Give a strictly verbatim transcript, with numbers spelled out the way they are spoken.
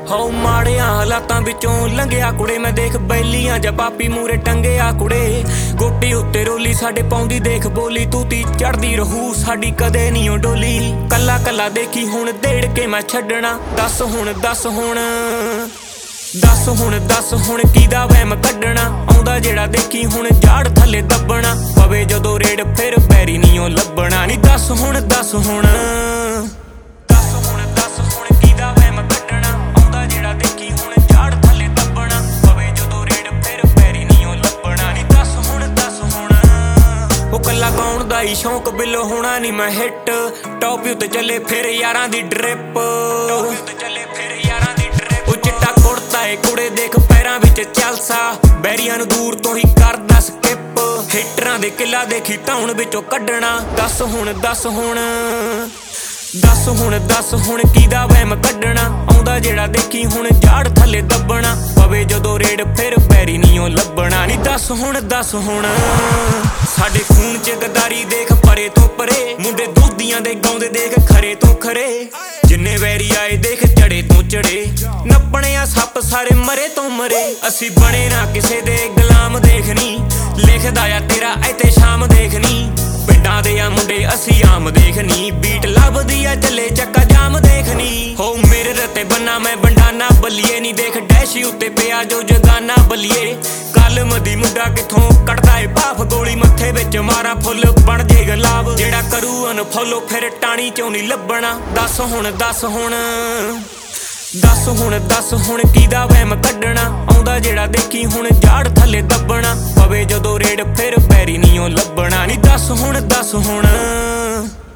ਹੋ ਮਾੜਿਆਂ ਹਾਲਾਤਾਂ ਵਿੱਚੋਂ ਲੰਘਿਆ ਕੁੜੇ ਮੈਂ ਦੇਖ ਬੈਲੀਆਂ ਜਾਂ ਪਾਪੀ ਮੂਰੇ ਟੰਗਿਆ ਕੁੜੇ ਗੋਟੀ ਉੱਤੇ ਰੋਲੀ ਸਾਡੇ ਪਾਉਂਦੀ ਦੇਖ ਬੋਲੀ ਤੂਤੀ ਚੜਦੀ ਰਹੂ ਸਾਡੀ ਕਦੇ ਨਹੀਂ ਓ ਡੋਲੀ ਕੱਲਾ ਕੱਲਾ ਦੇਖੀ ਹੁਣ ਦੇੜ ਕੇ ਮੈਂ ਛੱਡਣਾ ਦੱਸ ਹੁਣ ਦੱਸ ਹੁਣ ਦੱਸ ਹੁਣ ਦੱਸ ਹੁਣ ਕਿਹਦਾ ਵਹਿਮ ਕੱਢਣਾ ਆਉਂਦਾ ਜਿਹੜਾ ਦੇਖੀ ਹੁਣ ਝਾੜ ਥੱਲੇ ਦੱਬਣਾ ਪਵੇ ਜਦੋਂ ਰੇਡ ਫਿਰ ਪੈਰੀ ਨਹੀਂ ਓ ਲੱਭਣਾ ਨੀ ਦੱਸ ਹੁਣ ਦੱਸ ਹੁਣ ਦੱਸ ਹੁਣ ਦੱਸ ਹੁਣ ਕਿਹਦਾ ਵਹਿਮ ਕੱਢਣਾ ਆਉਂਦਾ ਜਿਹੜਾ ਦੇਖੀ ਹੁਣ ਝਾੜ ਥੱਲੇ ਦੱਬਣਾ ਪਵੇ ਜਦੋਂ ਰੇਡ ਫਿਰ ਪੈਰੀ ਨਹੀਂ ਓ ਲੱਭਣਾ ਨੀ ਦੱਸ ਹੁਣ ਦੱਸ ਹੁਣ ਉਹ ਕੱਲਾ ਗਾਉਣ ਦਾ ਹੀ ਸ਼ੌਂਕ ਬਿੱਲੋ ਹੋਣਾ ਨੀ ਮੈਂ ਹਿੱਟ ਟੌਪ ਉੱਤੇ ਚੱਲੇ ਫਿਰ ਯਾਰਾਂ ਦੀ ਡ੍ਰਿਪ ਟੌਪ ਉੱਤੇ ਚੱਲੇ ਫਿਰ ਯਾਰਾਂ ਦੀ ਡ੍ਰਿਪ ਉਹ ਚਿੱਟਾ ਕੁੜਤਾ ਏ ਕੁੜੇ ਦੇਖ ਪੈਰਾਂ ਵਿੱਚ ਚਲਸਾ ਬੈਰੀਆਂ ਨੂੰ ਦੂਰ ਤੋਂ ਹੀ ਕਰਦਾ ਸਕਿਪ ਹਿੱਟਰਾਂ ਦੇ ਕਿੱਲਾ ਦੇਖੀ ਟਾਉਣ ਵਿੱਚੋਂ ਕੱਢਣਾ ਦੱਸ ਹੁਣ ਦੱਸ ਹੁਣ ਦੱਸ ਹੁਣ ਦੱਸ ਹੁਣ ਕਿਹਦਾ ਵਹਿਮ ਕੱਢਣਾ ਆਉਂਦਾ ਜਿਹੜਾ ਦੇਖੀ ਹੁਣ ਝਾੜ ਥੱਲੇ ਦੱਬਣਾ ਪਵੇ ਜਦੋਂ ਰੇਡ ਫਿਰ ਪੈਰੀ ਨਹੀਂ ਓ ਲੱਭਣਾ ਨੀ ਦੱਸ ਹੁਣ ਦੱਸ ਹੁਣ ਸਾਡੇ ਖੂਨ ਚ ਗਦਾਰੀ ਦੇਖ ਪਰੇ ਤੋਂ ਪਰੇ ਮੁੰਡੇ ਦੁੱਧੀਆਂ ਦੇ ਗਾਉਂਦੇ ਦੇਖ ਖਰੇ ਤੋਂ ਖਰੇ ਜਿੰਨੇ ਵੈਰੀ ਆਏ ਦੇਖ ਚੜੇ ਤੋਂ ਚੜੇ ਨੱਪਣੇ ਆ ਸੱਪ ਸਾਰੇ ਮਰੇ ਤੋਂ ਮਰੇ ਅਸੀਂ ਬਣੇ ਨਾ ਕਿਸੇ ਦੇ ਗੁਲਾਮ ਦੇਖਣੀ ਲਿਖਦਾ ਆ ਤੇਰਾ ਇੱਥੇ ਸ਼ਾਮ ਦੇਖਣੀ ਪਿੰਡਾਂ ਦੇ ਆ ਮੁੰਡੇ ਅਸੀਂ ਆਮ ਦੇਖਣੀ ਬੀਟ ਲੱਭਦੀ ਆ ਚੱਲੇ ਚੱਕਾ ਜਾਮ ਦੇਖਣੀ ਹੋ ਮੇਰੇ ਰਤੇ ਬੰਨਾ ਮੈਂ ਬੰਡਾਨਾ ਬੱਲੀਏ ਨੀ ਦੇਖ ਡੈਸ਼ ਉੱਤੇ ਪਿਆ ਜੋ ਜਗਾਨਾ ਬੱਲੀਏ ਕਲਮ ਦੀ ਮੁੰਡਾ ਕਿੱਥੋਂ ਕੱਢਦਾ ਏ ਭਾਫ ਗੋਲੀ ਮੱਥੇ ਵਿੱਚ ਮਾਰਾ ਫੁੱਲ ਬਣ ਜੇ ਗੁਲਾਬ ਜਿਹੜਾ ਕਰੂ ਅਨਫੋਲੋ ਫਿਰ ਟਾਣੀ ਚੋਂ ਨੀ ਲੱਭਣਾ ਦੱਸ ਹੁਣ ਦੱਸ ਹੁਣ ਦੱਸ ਹੁਣ ਦੱਸ ਹੁਣ ਕਿਹਦਾ ਵਹਿਮ ਕੱਢਣਾ ਆਉਂਦਾ ਜਿਹੜਾ ਦੇਖੀ ਹੁਣ ਝਾੜ ਥੱਲੇ ਦੱਬਣਾ ਪਵੇ ਜਦੋਂ ਰੇਡ ਫਿਰ ਪੈਰੀ ਨਹੀਂ ਓ ਲੱਭਣਾ ਨੀ ਦੱਸ ਹੁਣ ਦੱਸ ਹੁਣ